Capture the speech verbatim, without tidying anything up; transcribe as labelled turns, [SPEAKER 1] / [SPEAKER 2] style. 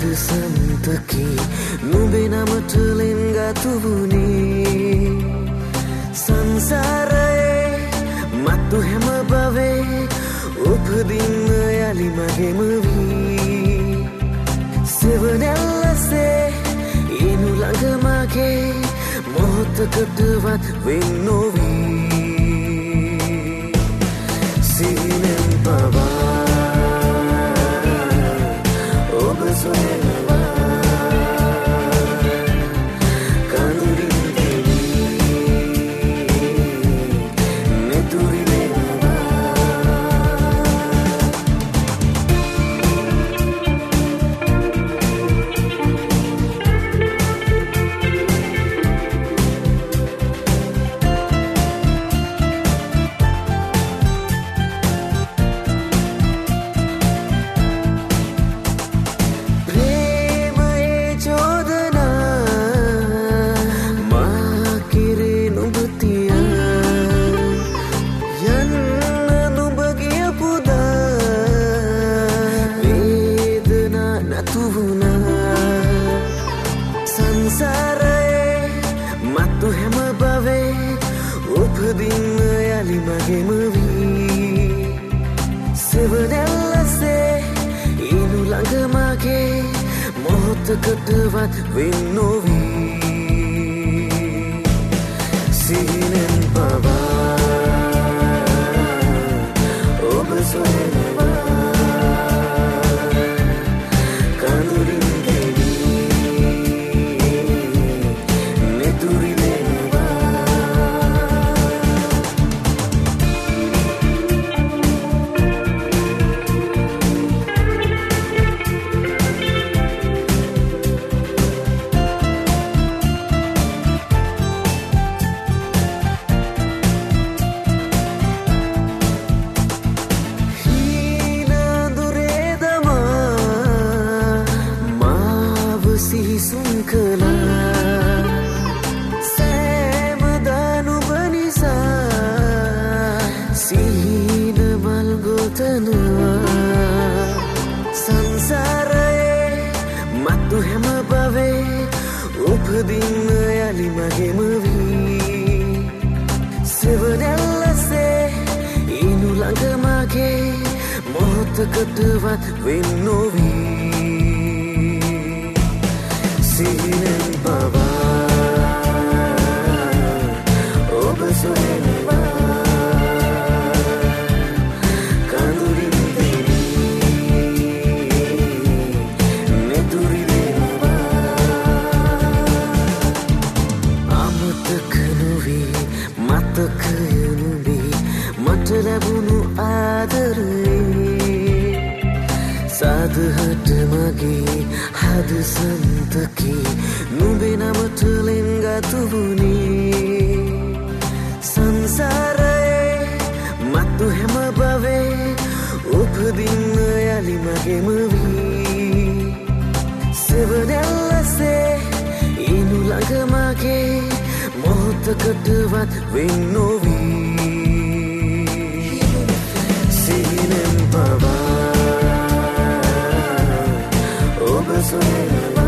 [SPEAKER 1] හද සන්තකි නුඹේ නමට ලෙන්ගතු වුණේ සංසාරයේ මතු හැම භවයේ උපදින්න යලි මගෙම වී සෙවණැල්ලසේ ඉනු ළඟ මගේ මොහොතකටවත් වෙන් නොවී සිහිනෙන් පවා ඔබ සොයනවා සංසාරයේ මතු හැම භවයේ උපදින්න යලි මගෙම වී සෙවණැල්ලසේ ඉනු ළඟ මගේ මොහොතකටවත් වෙන් නොවී සිහිනෙන් පවා ඔබ සොයනවා සිහිසුන් කළා සෑමදා නුඹ නිසා සිහින මල් ගොතනවා සංසාරයේ මතු හැම භවයේ උපදින්න යලි මගෙම වී සෙවණැල්ලසේ ඉනු ළඟ මගේ මොහොතකටවත් වෙන් නොවී සිහිනෙන් පවා ඔබ සොයනවා කඳුරින් දෙවී නෙතුරි දෙනවා අමතක නොවී මතකය නුඹේ මට ලැබුණු ආදරේ සාදහට මගේ හද සන්තකි නුඹේ නමට ලෙන්ගතු වුණේ සංසාරයේ මතු හැම භවයේ උපදින්න යලි මගෙම වී සෙවණැල්ලසේ ඉනු ළඟ මගේ මොහොතකටවත් වෙන් නොවී සිහිනෙන් පවා ඔබ සොයනවා